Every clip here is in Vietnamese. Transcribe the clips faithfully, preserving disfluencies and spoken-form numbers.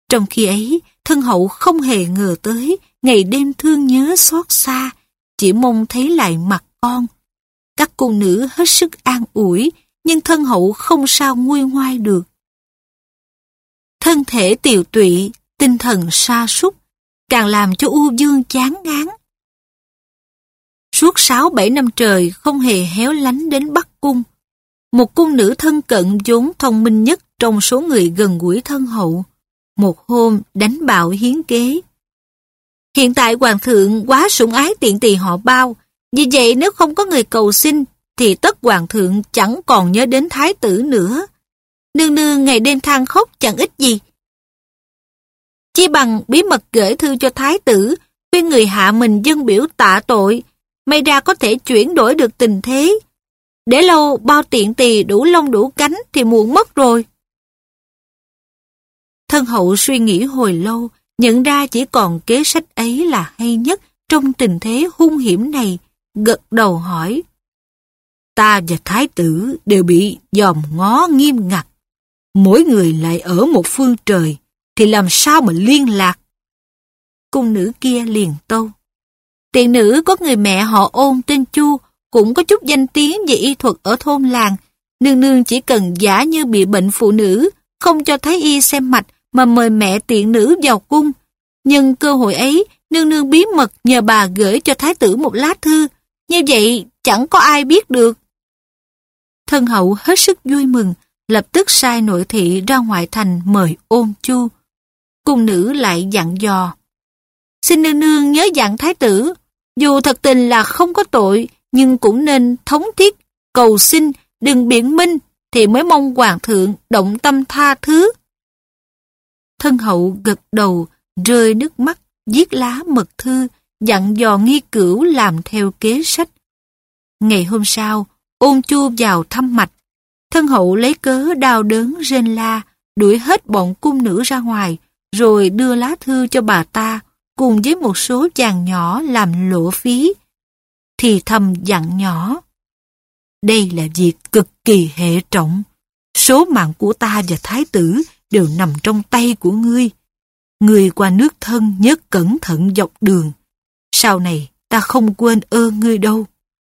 Trong khi ấy, thân hậu không hề ngờ tới ngày đêm thương nhớ xót xa, chỉ mong thấy lại mặt con. Các cung nữ hết sức an ủi, nhưng thân hậu không sao nguôi ngoai được. Thân thể tiều tụy, tinh thần sa sút, càng làm cho U Dương chán ngán. Suốt sáu bảy năm trời không hề héo lánh đến Bắc Cung. Một cung nữ thân cận vốn thông minh nhất trong số người gần gũi thân hậu, một hôm đánh bạo hiến kế. Hiện tại hoàng thượng quá sủng ái tiện tỳ họ Bao, vì vậy nếu không có người cầu xin, thì tất hoàng thượng chẳng còn nhớ đến thái tử nữa. Nương nương ngày đêm than khóc chẳng ích gì. Chi bằng bí mật gửi thư cho thái tử, khuyên người hạ mình dâng biểu tạ tội, may ra có thể chuyển đổi được tình thế. Để lâu Bao tiện tỳ đủ lông đủ cánh thì muộn mất rồi. Thân hậu suy nghĩ hồi lâu, nhận ra chỉ còn kế sách ấy là hay nhất trong tình thế hung hiểm này, gật đầu hỏi. Ta và thái tử đều bị dòm ngó nghiêm ngặt. Mỗi người lại ở một phương trời, thì làm sao mà liên lạc? Cung nữ kia liền tâu. Tiện nữ có người mẹ họ Ôn tên Chu, cũng có chút danh tiếng về y thuật ở thôn làng. Nương nương chỉ cần giả như bị bệnh phụ nữ, không cho thái y xem mạch, mà mời mẹ tiện nữ vào cung. Nhân cơ hội ấy, nương nương bí mật nhờ bà gửi cho thái tử một lá thư. Như vậy chẳng có ai biết được. Thân hậu hết sức vui mừng, lập tức sai nội thị ra ngoại thành mời Ôn Chu. Cung nữ lại dặn dò. Xin nương nương nhớ dặn thái tử, dù thật tình là không có tội, nhưng cũng nên thống thiết, cầu xin, đừng biện minh, thì mới mong hoàng thượng động tâm tha thứ. Thân hậu gật đầu, rơi nước mắt, viết lá mật thư, dặn dò Nghi Cửu làm theo kế sách. Ngày hôm sau, Ôn Chu vào thăm mạch. Thân hậu lấy cớ đau đớn rên la, đuổi hết bọn cung nữ ra ngoài, rồi đưa lá thư cho bà ta, cùng với một số chàng nhỏ làm lộ phí. Thì thầm dặn nhỏ. Đây là việc cực kỳ hệ trọng. Số mạng của ta và thái tử đều nằm trong tay của ngươi. Ngươi qua nước thân nhớ cẩn thận dọc đường. Sau này ta không quên ơn ngươi đâu.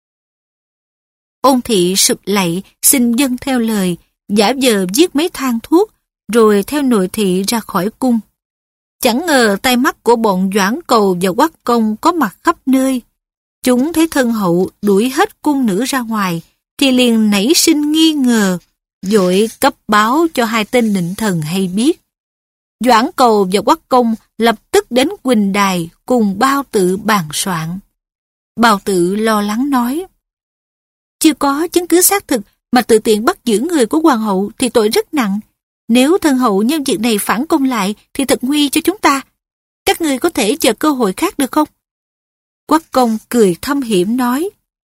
Ôn thị sụp lạy, xin dâng theo lời, giả vờ viết mấy thang thuốc, rồi theo nội thị ra khỏi cung. Chẳng ngờ tay mắt của bọn Doãn Cầu và Quắc Công có mặt khắp nơi. Chúng thấy thân hậu đuổi hết cung nữ ra ngoài, thì liền nảy sinh nghi ngờ, vội cấp báo cho hai tên nịnh thần hay biết. Doãn Cầu và Quắc Công lập tức đến Quỳnh Đài cùng Bao Tự bàn soạn. Bao Tự lo lắng nói, chưa có chứng cứ xác thực mà tự tiện bắt giữ người của hoàng hậu thì tội rất nặng. Nếu thân hậu nhân việc này phản công lại thì thật nguy cho chúng ta. Các ngươi có thể chờ cơ hội khác được không? Quắc Công cười thâm hiểm nói,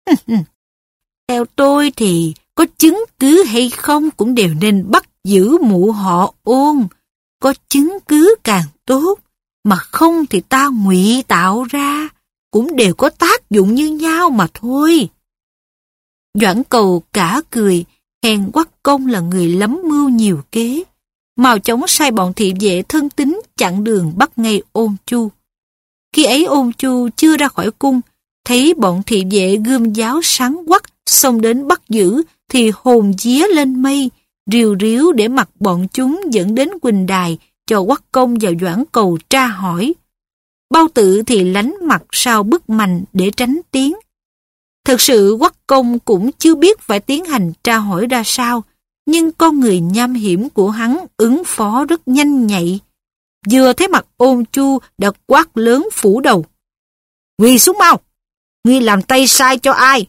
theo tôi thì có chứng cứ hay không cũng đều nên bắt giữ mụ họ Ôn. Có chứng cứ càng tốt, mà không thì ta ngụy tạo ra, cũng đều có tác dụng như nhau mà thôi. Doãn Cầu cả cười, khen Quắc Công là người lắm mưu nhiều kế. Mau chóng sai bọn thị vệ thân tín chặn đường bắt ngay Ôn Chu. Khi ấy Ôn Chu chưa ra khỏi cung, thấy bọn thị vệ gươm giáo sáng quắc xông đến bắt giữ thì hồn vía lên mây, riu riu để mặc bọn chúng dẫn đến Quỳnh Đài cho Quắc Công và Doãn Cầu tra hỏi. Bao Tự thì lánh mặt sau bức mành để tránh tiếng. Thực sự Quắc Công cũng chưa biết phải tiến hành tra hỏi ra sao, nhưng con người nham hiểm của hắn ứng phó rất nhanh nhạy. Vừa thấy mặt Ôn Chu đã quát lớn phủ đầu. Quỳ xuống mau! Ngươi làm tay sai cho ai?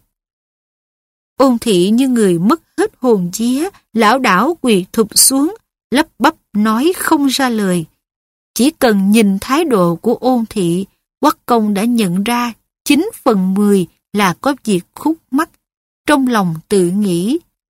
Ôn thị như người mất hết hồn vía, lảo đảo quỳ thụp xuống, lắp bắp nói không ra lời. Chỉ cần nhìn thái độ của Ôn thị, Quắc Công đã nhận ra chín phần mười là có việc khúc mắc. Trong lòng tự nghĩ,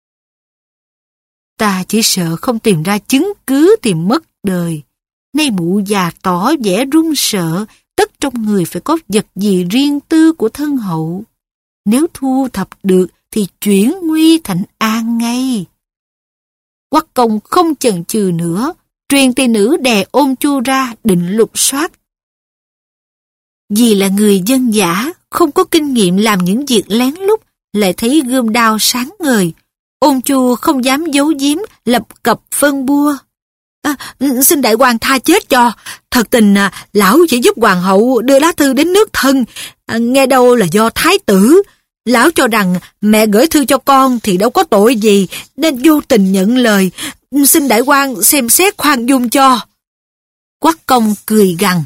ta chỉ sợ không tìm ra chứng cứ thì mất đời. Nay mụ già tỏ vẻ run sợ, tất trong người phải có vật gì riêng tư của thân hậu. Nếu thu thập được thì chuyển nguy thành an ngay. Quắc Công không chần chừ nữa, truyền tỷ nữ đè Ôn Chu ra định lục soát. Vì là người dân dã, không có kinh nghiệm làm những việc lén lút, lại thấy gươm đao sáng ngời. Ôn Chu không dám giấu giếm, lập cập phân bua. À, xin đại hoàng tha chết cho. Thật tình à, lão chỉ giúp hoàng hậu đưa lá thư đến nước thân. À, nghe đâu là do thái tử. Lão cho rằng mẹ gửi thư cho con thì đâu có tội gì, nên vô tình nhận lời. Xin đại hoàng xem xét khoan dung cho. Quắc Công cười gằn.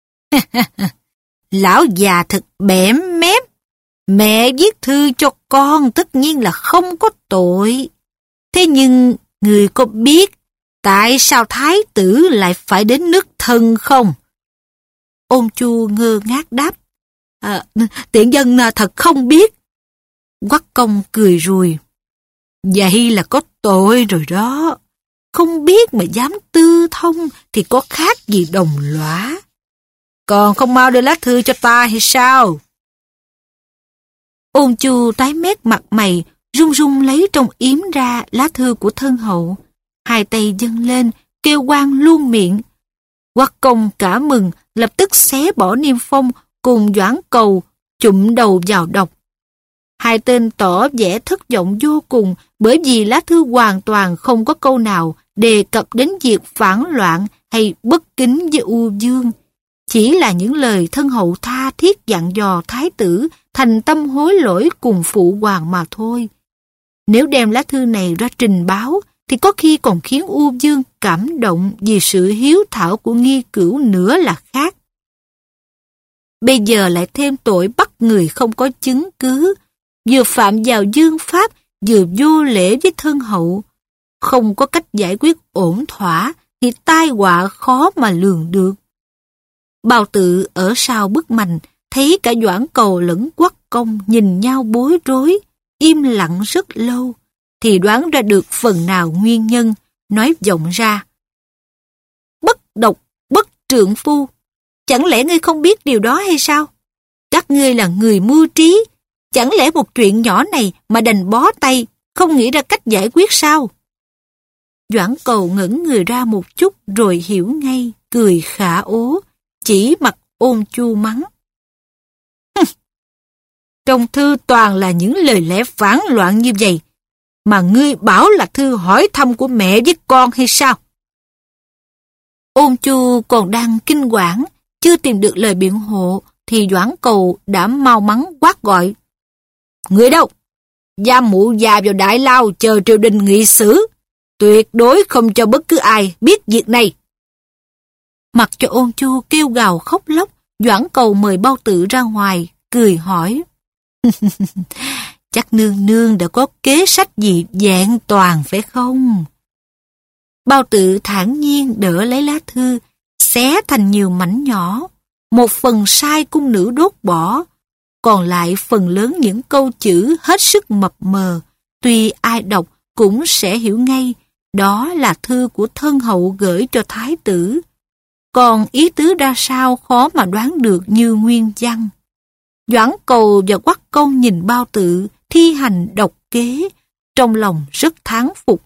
Lão già thật bẽm mép. Mẹ viết thư cho con tất nhiên là không có tội. Thế nhưng người có biết tại sao thái tử lại phải đến nước thân không? Ôn Chu ngơ ngác đáp. À, tiện dân thật không biết. Quắc Công cười rùi. Vậy là có tội rồi đó. Không biết mà dám tư thông thì có khác gì đồng lõa. Còn không mau đưa lá thư cho ta hay sao? Ôn Chu tái mét mặt mày, run run lấy trong yếm ra lá thư của thân hậu. Hai tay dâng lên, kêu oan luôn miệng. Quắc Công cả mừng, lập tức xé bỏ niêm phong cùng Doãn Cầu, chụm đầu vào đọc. Hai tên tỏ vẻ thất vọng vô cùng bởi vì lá thư hoàn toàn không có câu nào đề cập đến việc phản loạn hay bất kính với U Dương. Chỉ là những lời thân hậu tha thiết dặn dò thái tử thành tâm hối lỗi cùng phụ hoàng mà thôi. Nếu đem lá thư này ra trình báo thì có khi còn khiến U Dương cảm động vì sự hiếu thảo của Nghi Cửu nữa là khác. Bây giờ lại thêm tội bắt người không có chứng cứ, vừa phạm vào dương pháp, vừa vô lễ với thân hậu. Không có cách giải quyết ổn thỏa thì tai họa khó mà lường được. Bao Tự ở sau bức mành, thấy cả Doãn Cầu lẫn Quắc Công nhìn nhau bối rối, im lặng rất lâu, thì đoán ra được phần nào nguyên nhân, nói vọng ra. Bất độc, bất trượng phu, chẳng lẽ ngươi không biết điều đó hay sao? Các ngươi là người mưu trí, chẳng lẽ một chuyện nhỏ này mà đành bó tay, không nghĩ ra cách giải quyết sao? Doãn Cầu ngẩn người ra một chút rồi hiểu ngay, cười khả ố, chỉ mặt Ôn Chu mắng. Trong thư toàn là những lời lẽ phản loạn như vậy, mà ngươi bảo là thư hỏi thăm của mẹ với con hay sao? Ôn Chu còn đang kinh quản, chưa tìm được lời biện hộ, thì Doãn Cầu đã mau mắn quát gọi. Người đâu? Giam mụ già vào đại lao chờ triều đình nghị xử. Tuyệt đối không cho bất cứ ai biết việc này. Mặc cho Ôn Chu kêu gào khóc lóc, Doãn Cầu mời Bao Tự ra ngoài, cười hỏi. Chắc nương nương đã có kế sách gì vẹn toàn phải không? Bao Tự thản nhiên đỡ lấy lá thư, xé thành nhiều mảnh nhỏ. Một phần sai cung nữ đốt bỏ, còn lại phần lớn những câu chữ hết sức mập mờ. Tuy ai đọc cũng sẽ hiểu ngay, đó là thư của thân hậu gửi cho thái tử. Còn ý tứ ra sao khó mà đoán được như nguyên văn. Doãn Cầu và Quắc Công nhìn Bao Tự thi hành độc kế, trong lòng rất thán phục.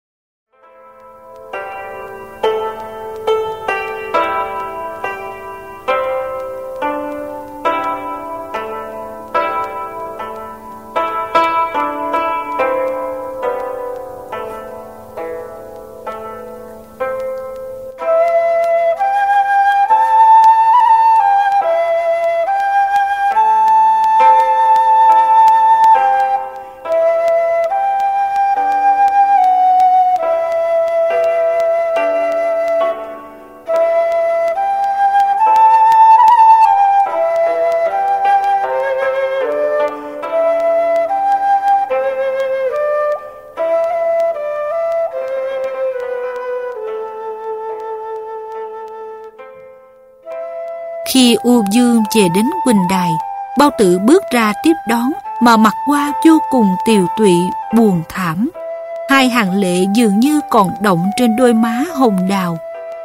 Khi U Dương về đến Quỳnh Đài, Bao Tự bước ra tiếp đón mà mặt qua vô cùng tiều tụy, buồn thảm. Hai hàng lệ dường như còn đọng trên đôi má hồng đào.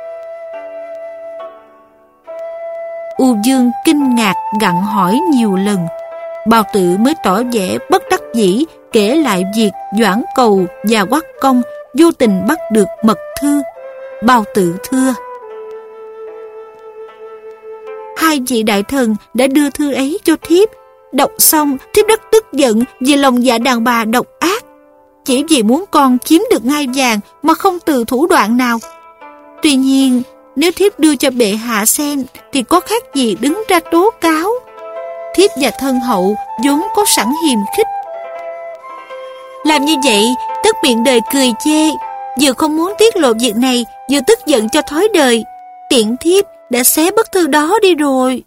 U Dương kinh ngạc gặng hỏi nhiều lần. Bao Tự mới tỏ vẻ bất đắc dĩ kể lại việc Doãn Cầu và Quắc Công vô tình bắt được mật thư. Bao Tử thưa: Hai vị đại thần đã đưa thư ấy cho thiếp. Đọc xong, thiếp rất tức giận vì lòng dạ đàn bà độc ác, chỉ vì muốn con chiếm được ngai vàng mà không từ thủ đoạn nào. Tuy nhiên, nếu thiếp đưa cho bệ hạ xem thì có khác gì đứng ra tố cáo. Thiếp và thân hậu vốn có sẵn hiềm khích. Làm như vậy, tất miệng đời cười chê, vừa không muốn tiết lộ việc này, vừa tức giận cho thói đời. Tiện thiếp đã xé bức thư đó đi rồi.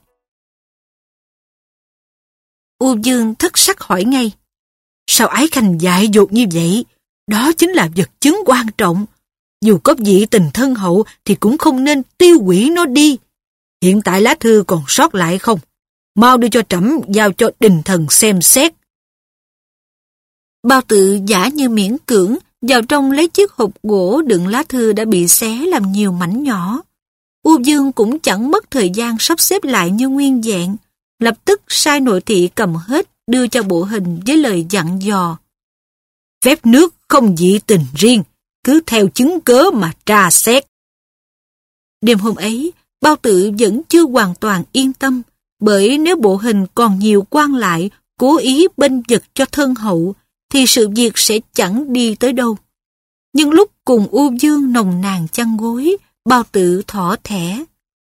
U Dương thất sắc hỏi ngay: Sao Ái Khanh dại dột như vậy? Đó chính là vật chứng quan trọng. Dù có vị tình thân hậu thì cũng không nên tiêu hủy nó đi. Hiện tại lá thư còn sót lại không? Mau đưa cho trẫm giao cho đình thần xem xét. Bao Tử giả như miễn cưỡng vào trong lấy chiếc hộp gỗ đựng lá thư đã bị xé làm nhiều mảnh nhỏ. U Dương cũng chẳng mất thời gian sắp xếp lại như nguyên vẹn, lập tức sai nội thị cầm hết đưa cho bộ hình với lời dặn dò: Phép nước không dị tình riêng, cứ theo chứng cớ mà tra xét. Đêm hôm ấy, Bao Tử vẫn chưa hoàn toàn yên tâm, bởi nếu bộ hình còn nhiều quan lại cố ý bênh vực cho thân hậu, thì sự việc sẽ chẳng đi tới đâu. Nhưng lúc cùng U Dương nồng nàn chăn gối, Bao Tử thỏ thẻ: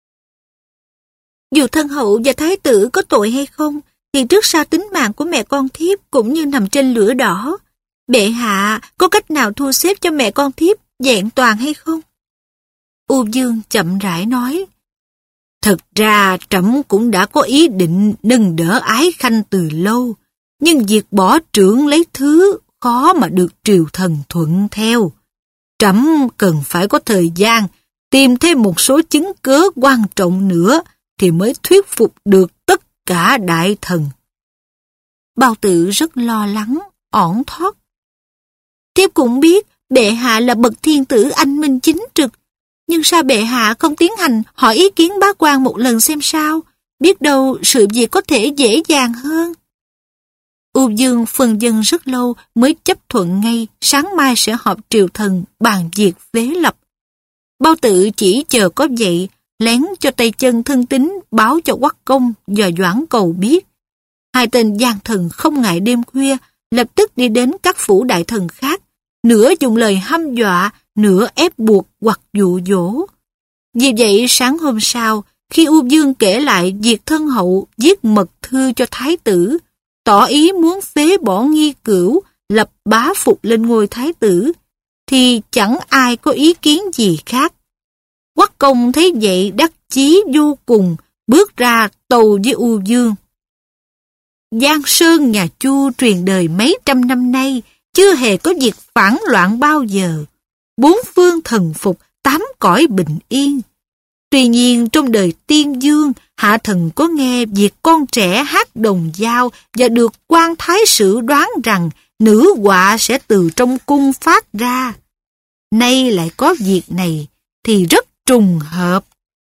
Dù thân hậu và thái tử có tội hay không, thì trước sau tính mạng của mẹ con thiếp cũng như nằm trên lửa đỏ. Bệ hạ có cách nào thu xếp cho mẹ con thiếp vẹn toàn hay không? U Dương chậm rãi nói: Thật ra trẫm cũng đã có ý định nâng đỡ Ái Khanh từ lâu, nhưng việc bỏ trưởng lấy thứ khó mà được triều thần thuận theo. Trẫm cần phải có thời gian tìm thêm một số chứng cớ quan trọng nữa thì mới thuyết phục được tất cả đại thần. Bao Tử rất lo lắng, ỏn thót: Thiếp cũng biết bệ hạ là bậc thiên tử anh minh chính trực, nhưng sao bệ hạ không tiến hành hỏi ý kiến bá quan một lần xem sao? Biết đâu sự việc có thể dễ dàng hơn. U Dương phân vân rất lâu mới chấp thuận ngay sáng mai sẽ họp triều thần bàn việc phế lập. Bao Tử chỉ chờ có vậy, lén cho tay chân thân tín báo cho Quắc Công và Doãn Cầu biết. Hai tên gian thần không ngại đêm khuya, lập tức đi đến các phủ đại thần khác, nửa dùng lời hăm dọa, nửa ép buộc hoặc dụ dỗ. Vì vậy sáng hôm sau, khi U Dương kể lại việc thân hậu viết mật thư cho thái tử, tỏ ý muốn phế bỏ Nghi Cửu, lập bá phục lên ngôi thái tử, thì chẳng ai có ý kiến gì khác. Quắc Công thấy vậy đắc chí vô cùng, bước ra tâu với U Dương: Giang Sơn nhà Chu truyền đời mấy trăm năm nay, chưa hề có việc phản loạn bao giờ. Bốn phương thần phục, tám cõi bình yên. Tuy nhiên trong đời tiên dương, hạ thần có nghe việc con trẻ hát đồng dao và được quan thái sử đoán rằng nữ họa sẽ từ trong cung phát ra. Nay lại có việc này thì rất trùng hợp.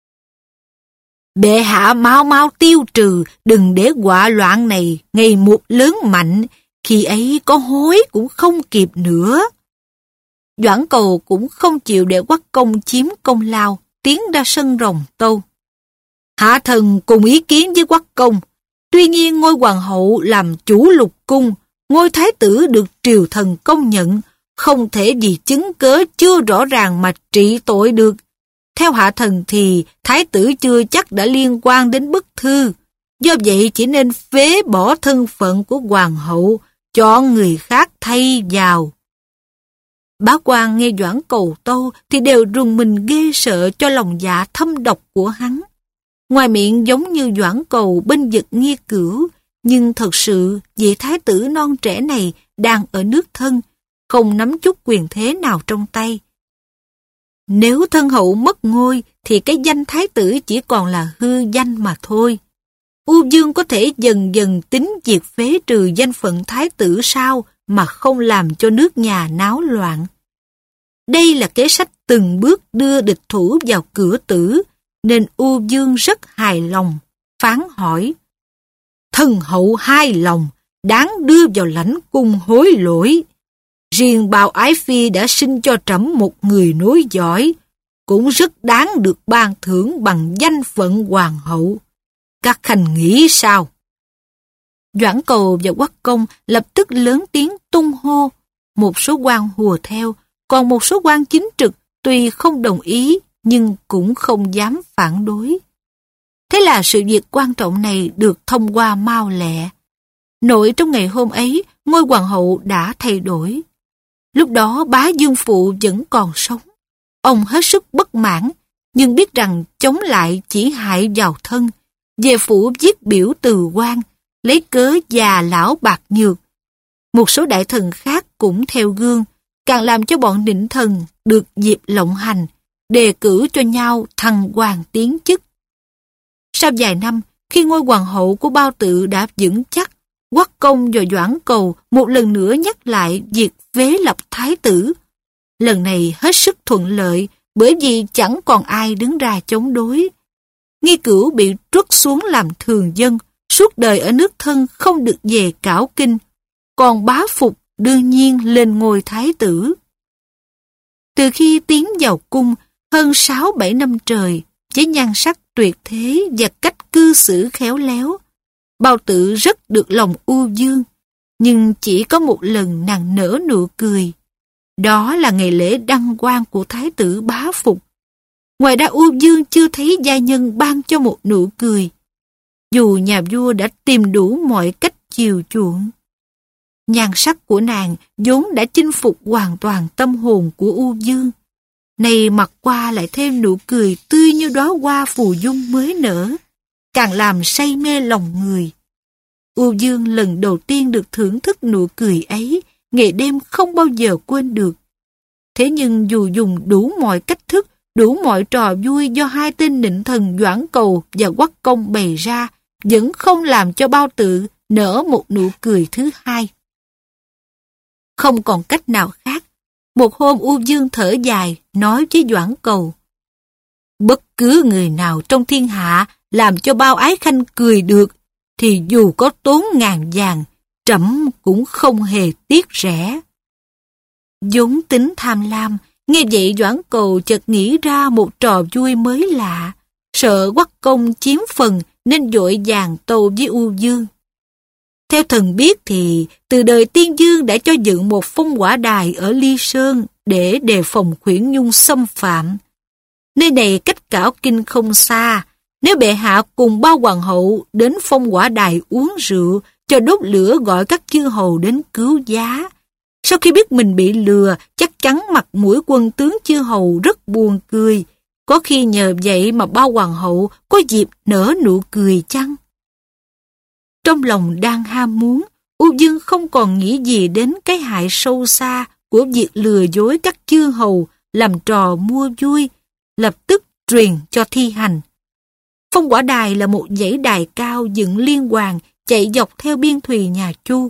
Bệ hạ mau mau tiêu trừ, đừng để họa loạn này ngày một lớn mạnh, khi ấy có hối cũng không kịp nữa. Doãn Cầu cũng không chịu để Quắc Công chiếm công lao, tiến ra sân rồng tâu: Hạ thần cùng ý kiến với Quắc Công, tuy nhiên ngôi hoàng hậu làm chủ lục cung, ngôi thái tử được triều thần công nhận, không thể vì chứng cớ chưa rõ ràng mà trị tội được. Theo hạ thần thì thái tử chưa chắc đã liên quan đến bức thư, do vậy chỉ nên phế bỏ thân phận của hoàng hậu, chọn người khác thay vào. Bá quan nghe Doãn Cầu tâu thì đều rùng mình ghê sợ cho lòng dạ thâm độc của hắn. Ngoài miệng giống như Doãn Cầu bênh vực Nghi Cửu, nhưng thật sự vị thái tử non trẻ này đang ở nước thân, không nắm chút quyền thế nào trong tay. Nếu thân hậu mất ngôi thì cái danh thái tử chỉ còn là hư danh mà thôi. U Dương có thể dần dần tính việc phế trừ danh phận thái tử sao mà không làm cho nước nhà náo loạn. Đây là kế sách từng bước đưa địch thủ vào cửa tử, nên U Dương rất hài lòng, phán hỏi: Thân hậu hài lòng, đáng đưa vào lãnh cung hối lỗi. Riêng Bào Ái Phi đã sinh cho trẫm một người nối dõi, cũng rất đáng được ban thưởng bằng danh phận hoàng hậu. Các khanh nghĩ sao? Doãn Cầu và Quách Công lập tức lớn tiếng tung hô. Một số quan hùa theo, còn một số quan chính trực tuy không đồng ý nhưng cũng không dám phản đối. Thế là sự việc quan trọng này được thông qua mau lẹ. Nội trong ngày hôm ấy, ngôi hoàng hậu đã thay đổi. Lúc đó bá Dương Phụ vẫn còn sống. Ông hết sức bất mãn, nhưng biết rằng chống lại chỉ hại vào thân. Về phủ viết biểu từ quan, lấy cớ già lão bạc nhược. Một số đại thần khác cũng theo gương, càng làm cho bọn nịnh thần được dịp lộng hành, đề cử cho nhau thăng hoàng tiến chức. Sau vài năm, khi ngôi hoàng hậu của Bao Tự đã vững chắc, Quách Công và Doãn Cầu một lần nữa nhắc lại việc vế lập thái tử. Lần này hết sức thuận lợi bởi vì chẳng còn ai đứng ra chống đối. Nghi Cửu bị truất xuống làm thường dân, suốt đời ở nước thân không được về cảo kinh, còn Bá Phục đương nhiên lên ngôi thái tử. Từ khi tiến vào cung hơn sáu bảy năm trời, với nhan sắc tuyệt thế và cách cư xử khéo léo, Bao Tự rất được lòng U Dương, nhưng chỉ có một lần nàng nở nụ cười. Đó là ngày lễ đăng quang của thái tử Bá Phục. Ngoài ra U Dương chưa thấy gia nhân ban cho một nụ cười, dù nhà vua đã tìm đủ mọi cách chiều chuộng. Nhan sắc của nàng vốn đã chinh phục hoàn toàn tâm hồn của U Dương. Nay mặt qua lại thêm nụ cười tươi như đóa hoa phù dung mới nở, càng làm say mê lòng người. U Dương lần đầu tiên được thưởng thức nụ cười ấy, ngày đêm không bao giờ quên được. Thế nhưng dù dùng đủ mọi cách thức, đủ mọi trò vui do hai tên nịnh thần Doãn Cầu và Quách Công bày ra, vẫn không làm cho Bao Tự nở một nụ cười thứ hai. Không còn cách nào khác, một hôm U Dương thở dài, nói với Doãn Cầu: bất cứ người nào trong thiên hạ làm cho Bao Ái Khanh cười được, thì dù có tốn ngàn vàng, trẫm cũng không hề tiếc rẻ. Vốn tính tham lam, nghe vậy Doãn Cầu chợt nghĩ ra một trò vui mới lạ, sợ Quách Công chiếm phần nên vội vàng tâu với U Dương. Theo thần biết thì từ đời Tiên Dương đã cho dựng một phong quả đài ở Ly Sơn để đề phòng Khuyển Nhung xâm phạm. Nơi này cách cảo kinh không xa, nếu bệ hạ cùng Bao hoàng hậu đến phong quả đài uống rượu, cho đốt lửa gọi các chư hầu đến cứu giá. Sau khi biết mình bị lừa, chắc chắn mặt mũi quân tướng chư hầu rất buồn cười. Có khi nhờ vậy mà Bao hoàng hậu có dịp nở nụ cười chăng? Trong lòng đang ham muốn, U Dương không còn nghĩ gì đến cái hại sâu xa của việc lừa dối các chư hầu làm trò mua vui, lập tức truyền cho thi hành. Phong quả đài là một dãy đài cao dựng liên hoàn chạy dọc theo biên thùy nhà Chu.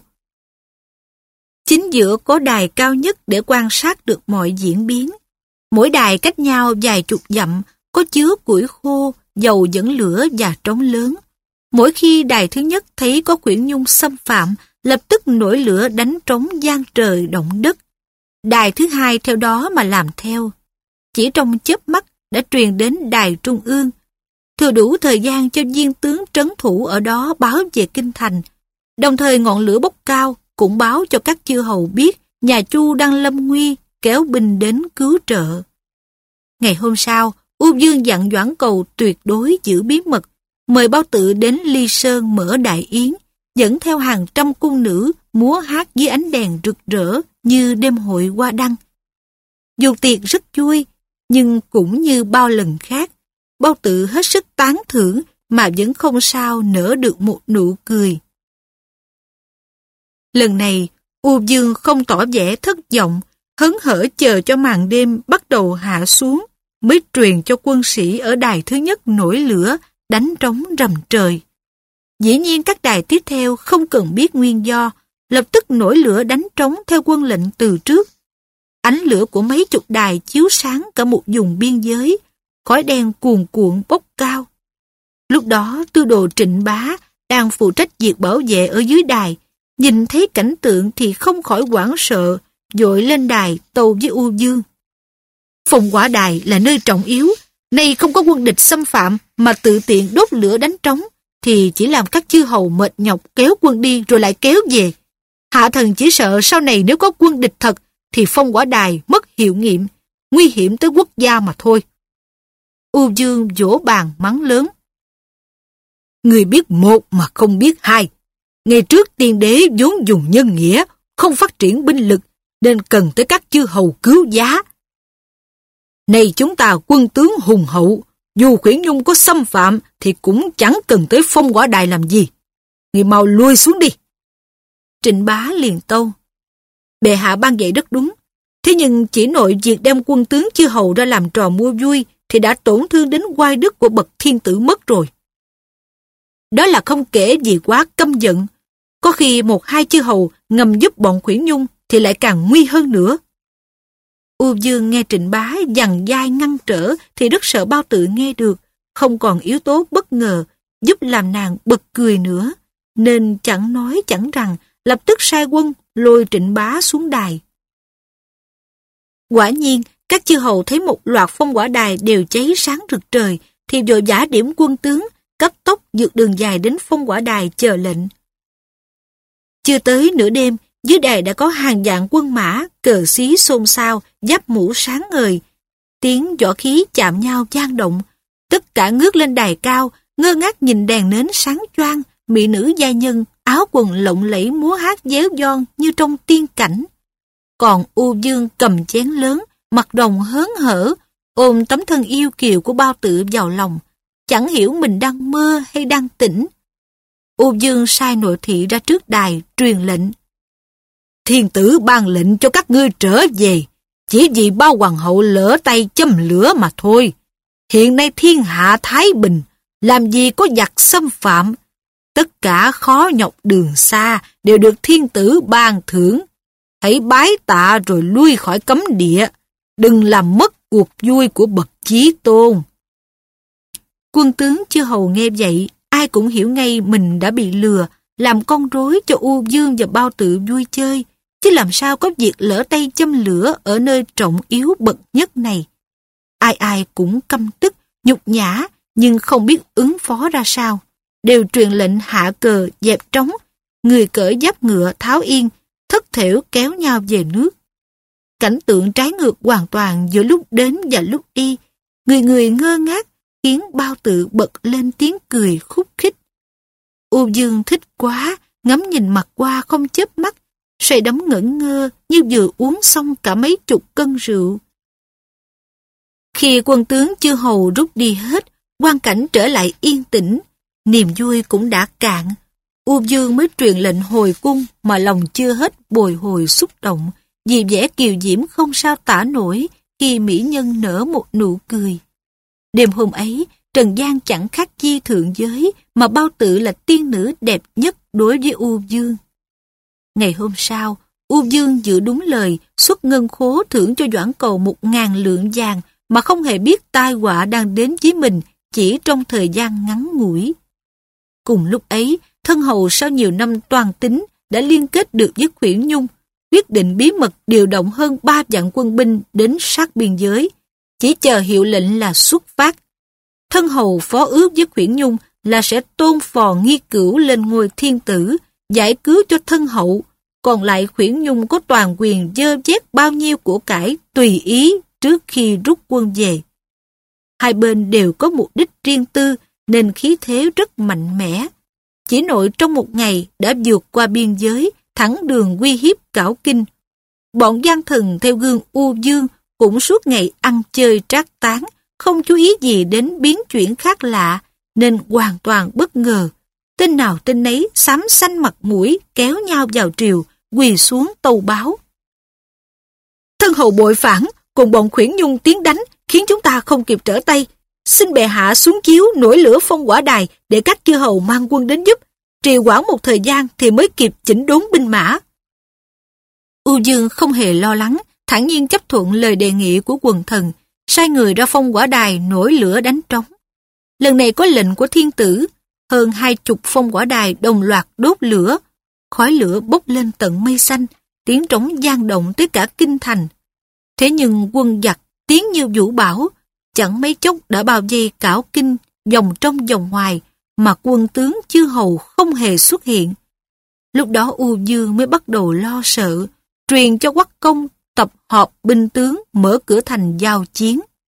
Chính giữa có đài cao nhất để quan sát được mọi diễn biến. Mỗi đài cách nhau vài chục dặm, có chứa củi khô, dầu dẫn lửa và trống lớn. Mỗi khi đài thứ nhất thấy có Khuyển Nhung xâm phạm, lập tức nổi lửa đánh trống giang trời động đất. Đài thứ hai theo đó mà làm theo. Chỉ trong chớp mắt đã truyền đến đài trung ương, thừa đủ thời gian cho viên tướng trấn thủ ở đó báo về kinh thành. Đồng thời ngọn lửa bốc cao cũng báo cho các chư hầu biết nhà Chu đang lâm nguy, kéo binh đến cứu trợ. Ngày hôm sau, U Dương dặn Doãn Cầu tuyệt đối giữ bí mật, mời Bao Tự đến Ly Sơn mở đại yến, dẫn theo hàng trăm cung nữ múa hát dưới ánh đèn rực rỡ như đêm hội hoa đăng. Dù tiệc rất vui, nhưng cũng như bao lần khác, Bao Tự hết sức tán thưởng mà vẫn không sao nở được một nụ cười. Lần này, U Dương không tỏ vẻ thất vọng, hớn hở chờ cho màn đêm bắt đầu hạ xuống, mới truyền cho quân sĩ ở đài thứ nhất nổi lửa, đánh trống rầm trời. Dĩ nhiên các đài tiếp theo không cần biết nguyên do, lập tức nổi lửa đánh trống theo quân lệnh từ trước. Ánh lửa của mấy chục đài chiếu sáng cả một vùng biên giới, khói đen cuồn cuộn bốc cao. Lúc đó tư đồ Trịnh Bá đang phụ trách việc bảo vệ ở dưới đài, nhìn thấy cảnh tượng thì không khỏi hoảng sợ, vội lên đài tâu với U Dương: Phong Quả Đài là nơi trọng yếu, nay không có quân địch xâm phạm mà tự tiện đốt lửa đánh trống, thì chỉ làm các chư hầu mệt nhọc kéo quân đi rồi lại kéo về. Hạ thần chỉ sợ sau này nếu có quân địch thật, thì Phong Quả Đài mất hiệu nghiệm, nguy hiểm tới quốc gia mà thôi. U Dương vỗ bàn mắng lớn. Người biết một mà không biết hai. Ngày trước tiên đế vốn dùng nhân nghĩa, không phát triển binh lực, nên cần tới các chư hầu cứu giá. Này chúng ta quân tướng hùng hậu, dù Khuyển Nhung có xâm phạm thì cũng chẳng cần tới Phong Quả Đài làm gì. Người mau lui xuống đi. Trịnh Bá liền tâu. Bệ hạ ban dạy rất đúng. Thế nhưng chỉ nội việc đem quân tướng chư hầu ra làm trò mua vui thì đã tổn thương đến oai đức của bậc thiên tử mất rồi. Đó là không kể vì quá căm giận. Có khi một hai chư hầu ngầm giúp bọn Khuyển Nhung thì lại càng nguy hơn nữa. U Dương nghe Trịnh Bá dằn dai ngăn trở thì rất sợ Bao Tự nghe được, không còn yếu tố bất ngờ giúp làm nàng bật cười nữa, nên chẳng nói chẳng rằng lập tức sai quân lôi Trịnh Bá xuống đài. Quả nhiên, các chư hầu thấy một loạt phong quả đài đều cháy sáng rực trời, thì vội vã điểm quân tướng, cấp tốc vượt đường dài đến phong quả đài chờ lệnh. Chưa tới nửa đêm, dưới đài đã có hàng vạn quân mã, cờ xí xôn xao, giáp mũ sáng ngời. Tiếng võ khí chạm nhau vang động. Tất cả ngước lên đài cao, ngơ ngác nhìn đèn nến sáng choang, mỹ nữ giai nhân, áo quần lộng lẫy múa hát déo giòn như trong tiên cảnh. Còn U Dương cầm chén lớn, mặt đồng hớn hở, ôm tấm thân yêu kiều của Bao Tự vào lòng, chẳng hiểu mình đang mơ hay đang tỉnh. U Dương sai nội thị ra trước đài truyền lệnh. Thiên tử ban lệnh cho các ngươi trở về, chỉ vì Bao hoàng hậu lỡ tay châm lửa mà thôi. Hiện nay thiên hạ thái bình, làm gì có giặc xâm phạm. Tất cả khó nhọc đường xa đều được thiên tử ban thưởng. Hãy bái tạ rồi lui khỏi cấm địa, đừng làm mất cuộc vui của bậc chí tôn. Quân tướng chư hầu nghe vậy, ai cũng hiểu ngay mình đã bị lừa, làm con rối cho U Dương và Bao Tự vui chơi, chứ làm sao có việc lỡ tay châm lửa ở nơi trọng yếu bậc nhất này. Ai ai cũng căm tức, nhục nhã, nhưng không biết ứng phó ra sao. Đều truyền lệnh hạ cờ, dẹp trống, người cởi giáp ngựa tháo yên, thất thểu kéo nhau về nước. Cảnh tượng trái ngược hoàn toàn giữa lúc đến và lúc đi, người người ngơ ngác, khiến Bao Tự bật lên tiếng cười khúc khích. U Dương thích quá, ngắm nhìn mặt qua không chớp mắt, say đắm ngẩn ngơ như vừa uống xong cả mấy chục cân rượu. Khi quân tướng chư hầu rút đi hết, quang cảnh trở lại yên tĩnh, niềm vui cũng đã cạn. U Dương mới truyền lệnh hồi cung mà lòng chưa hết bồi hồi xúc động, vì vẻ kiều diễm không sao tả nổi khi mỹ nhân nở một nụ cười. Đêm hôm ấy, trần gian chẳng khác chi thượng giới, mà Bao Tự là tiên nữ đẹp nhất đối với U Dương. Ngày hôm sau, U Dương giữ đúng lời, xuất ngân khố thưởng cho Doãn Cầu một ngàn lượng vàng, mà không hề biết tai họa đang đến với mình chỉ trong thời gian ngắn ngủi. Cùng lúc ấy, thân hầu sau nhiều năm toan tính đã liên kết được với Khuyển Nhung, quyết định bí mật điều động hơn ba vạn quân binh đến sát biên giới, chỉ chờ hiệu lệnh là xuất phát. Thân hầu phó ước với Khuyển Nhung là sẽ tôn phò Nghi Cửu lên ngôi thiên tử, giải cứu cho thân hậu, còn lại Khuyển Nhung có toàn quyền dơ vét bao nhiêu của cải tùy ý trước khi rút quân về. Hai bên đều có mục đích riêng tư nên khí thế rất mạnh mẽ. Chỉ nội trong một ngày đã vượt qua biên giới, thẳng đường uy hiếp Cảo Kinh. Bọn gian thần theo gương U Dương cũng suốt ngày ăn chơi trác tán, không chú ý gì đến biến chuyển khác lạ, nên hoàn toàn bất ngờ. Tên nào tên nấy xám xanh mặt mũi kéo nhau vào triều, quỳ xuống tâu báo. Thân hầu bội phản, cùng bọn Khuyển Nhung tiến đánh, khiến chúng ta không kịp trở tay. Xin bệ hạ xuống chiếu nổi lửa phong quả đài để các chư hầu mang quân đến giúp. Trì hoãn một thời gian thì mới kịp chỉnh đốn binh mã. U Dương không hề lo lắng, thản nhiên chấp thuận lời đề nghị của quần thần, sai người ra phong quả đài nổi lửa đánh trống. Lần này có lệnh của thiên tử, hơn hai chục phong quả đài đồng loạt đốt lửa, khói lửa bốc lên tận mây xanh, tiếng trống vang động tới cả kinh thành. Thế nhưng quân giặc tiếng như vũ bão, chẳng mấy chốc đã bao vây Cảo Kinh, vòng trong vòng ngoài, mà quân tướng chư hầu không hề xuất hiện. Lúc đó U Dương mới bắt đầu lo sợ, truyền cho Quách Công tập họp binh tướng mở cửa thành giao chiến.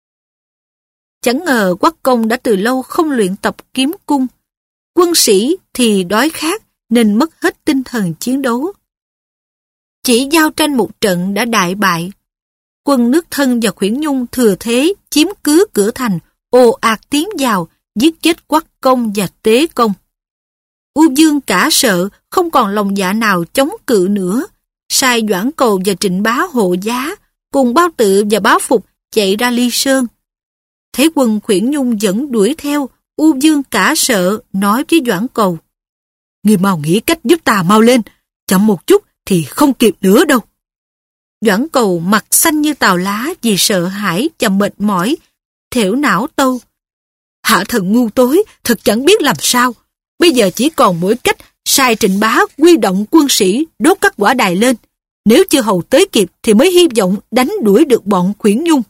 Chẳng ngờ Quách Công đã từ lâu không luyện tập kiếm cung. Quân sĩ thì đói khát nên mất hết tinh thần chiến đấu. Chỉ giao tranh một trận đã đại bại. Quân nước Thân và Khuyển Nhung thừa thế chiếm cứ cửa thành, ồ ạt tiến vào, giết chết Quách Công và Tế Công. U Dương cả sợ, không còn lòng dạ nào chống cự nữa, sai Doãn Cầu và Trịnh Bá hộ giá, cùng Bao Tự và Bá Phục chạy ra Ly Sơn. Thấy quân Khuyển Nhung vẫn đuổi theo, U Dương cả sợ, nói với Doãn Cầu: "Ngươi mau nghĩ cách giúp ta mau lên, chậm một chút thì không kịp nữa đâu." Doãn Cầu mặt xanh như tàu lá vì sợ hãi và mệt mỏi, thểu não tâu: "Hạ thần ngu tối, thật chẳng biết làm sao. Bây giờ chỉ còn mỗi cách sai Trịnh Bá huy động quân sĩ đốt các quả đài lên. Nếu chư hầu tới kịp thì mới hy vọng đánh đuổi được bọn Khuyển Nhung."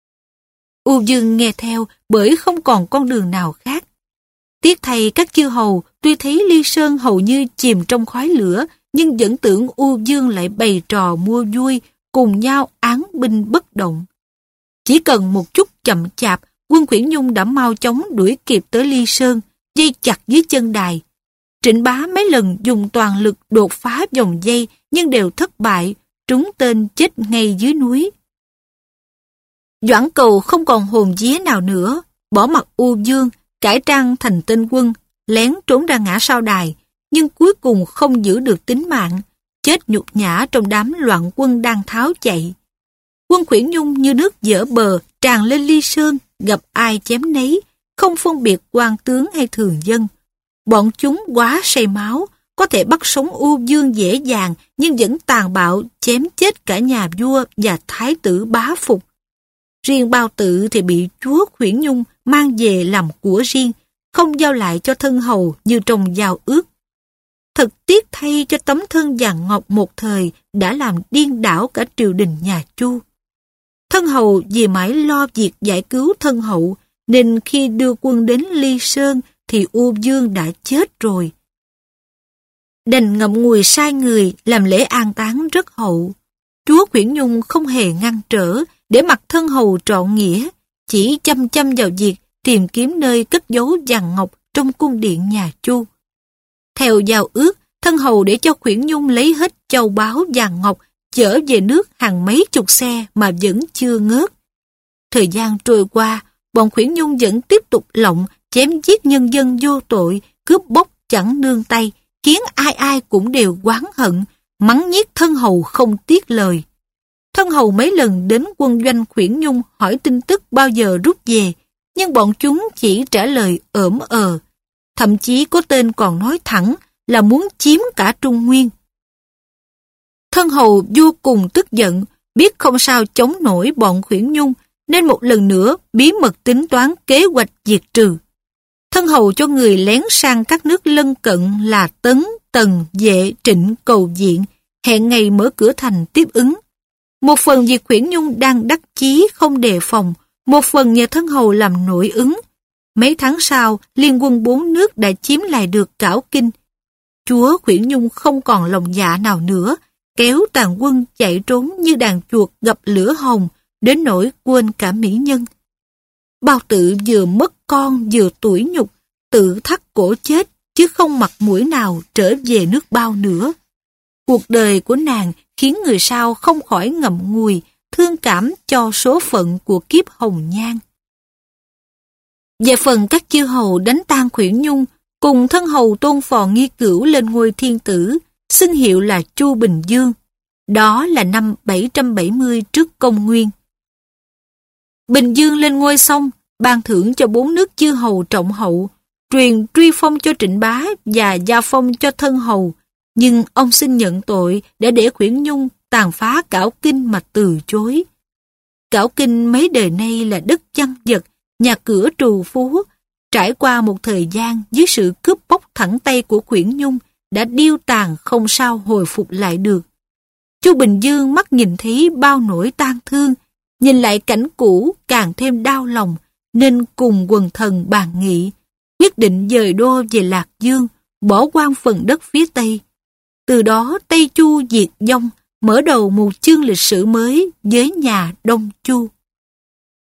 U Dương nghe theo bởi không còn con đường nào khác. Tiếc thay các chư hầu tuy thấy Ly Sơn hầu như chìm trong khói lửa, nhưng vẫn tưởng U Dương lại bày trò mua vui, cùng nhau án binh bất động. Chỉ cần một chút chậm chạp, quân Khuyển Nhung đã mau chóng đuổi kịp tới Ly Sơn, dây chặt dưới chân đài. Trịnh Bá mấy lần dùng toàn lực đột phá vòng dây nhưng đều thất bại, trúng tên chết ngay dưới núi. Doãn Cầu không còn hồn vía nào nữa, bỏ mặc U Dương, cải trang thành tên quân, lén trốn ra ngã sau đài, nhưng cuối cùng không giữ được tính mạng, chết nhục nhã trong đám loạn quân đang tháo chạy. Quân Khuyển Nhung như nước dở bờ tràn lên Ly Sơn, gặp ai chém nấy, không phân biệt quan tướng hay thường dân. Bọn chúng quá say máu, có thể bắt sống U Dương dễ dàng nhưng vẫn tàn bạo chém chết cả nhà vua và thái tử Bá Phục. Riêng Bao Tự thì bị chúa Khuyển Nhung mang về làm của riêng, không giao lại cho thân hầu như trong giao ước. Thật tiếc thay cho tấm thân vàng ngọc một thời đã làm điên đảo cả triều đình nhà Chu. Thân hầu vì mãi lo việc giải cứu thân hậu, nên khi đưa quân đến Ly Sơn thì U Dương đã chết rồi. Đành ngậm ngùi sai người làm lễ an táng rất hậu. Chúa Khuyển Nhung không hề ngăn trở, để mặc thân hầu trọn nghĩa, chỉ chăm chăm vào việc tìm kiếm nơi cất giấu vàng ngọc trong cung điện nhà Chu. Theo giao ước, thân hầu để cho Khuyển Nhung lấy hết châu báu vàng ngọc, chở về nước hàng mấy chục xe mà vẫn chưa ngớt. Thời gian trôi qua, bọn Khuyển Nhung vẫn tiếp tục lộng, chém giết nhân dân vô tội, cướp bóc chẳng nương tay, khiến ai ai cũng đều oán hận, mắng nhiếc thân hầu không tiếc lời. Thân hầu mấy lần đến quân doanh Khuyển Nhung hỏi tin tức bao giờ rút về, nhưng bọn chúng chỉ trả lời ỡm ờ. Thậm chí có tên còn nói thẳng là muốn chiếm cả Trung Nguyên. Thân hầu vô cùng tức giận, biết không sao chống nổi bọn Khuyển Nhung, nên một lần nữa bí mật tính toán kế hoạch diệt trừ. Thân hầu cho người lén sang các nước lân cận là Tấn, Tần, Vệ, Trịnh, cầu viện, hẹn ngày mở cửa thành tiếp ứng. Một phần vì Khuyển Nhung đang đắc chí không đề phòng, một phần nhờ thân hầu làm nội ứng. Mấy tháng sau, liên quân bốn nước đã chiếm lại được Cảo Kinh. Chúa Khuyển Nhung không còn lòng dạ nào nữa, kéo tàn quân chạy trốn như đàn chuột gặp lửa hồng, đến nỗi quên cả mỹ nhân. Bao Tự vừa mất con vừa tủi nhục, tự thắt cổ chết, chứ không mặt mũi nào trở về nước Bao nữa. Cuộc đời của nàng khiến người sau không khỏi ngậm ngùi, thương cảm cho số phận của kiếp hồng nhan. Về phần các chư hầu đánh tan Khuyển Nhung, cùng thân hầu tôn phò Nghi Cửu lên ngôi thiên tử, xưng hiệu là Chu Bình Dương. Đó là năm bảy trăm bảy mươi trước công nguyên. Bình Dương lên ngôi xong, ban thưởng cho bốn nước chư hầu trọng hậu, truyền truy phong cho Trịnh Bá và gia phong cho thân hầu, nhưng ông xin nhận tội để để Khuyển Nhung tàn phá Cảo Kinh mà từ chối. Cảo Kinh mấy đời nay là đất chăn vật, nhà cửa trù phú, trải qua một thời gian dưới sự cướp bóc thẳng tay của Khuyển Nhung đã điêu tàn không sao hồi phục lại được. Chu Bình Dương mắt nhìn thấy bao nỗi tang thương, nhìn lại cảnh cũ càng thêm đau lòng, nên cùng quần thần bàn nghị, quyết định dời đô về Lạc Dương, bỏ quan phần đất phía Tây. Từ đó Tây Chu diệt vong, mở đầu một chương lịch sử mới với nhà Đông Chu.